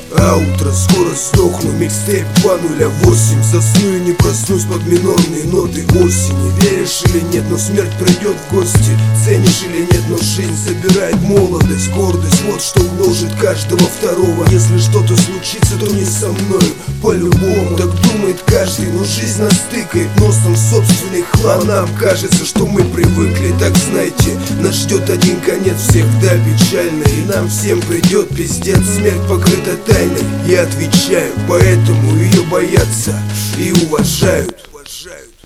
А утро скоро сдохну, микстейп 208. Засну и не проснусь под минорные ноты осени. Веришь или нет, но смерть придет в гости. Ценишь или нет, но жизнь забирает молодость, гордость. Вот что гложет каждого второго. Если что-то случится, то не со мною, по-любому. Так думает каждый, но жизнь нас тыкает носом в собственный хлам. Нам кажется, что мы привыкли, так знайте, нас ждет один конец, всегда печально. И нам всем придет пиздец, смерть покрыта тайной. Я отвечаю, поэтому ее боятся и уважают.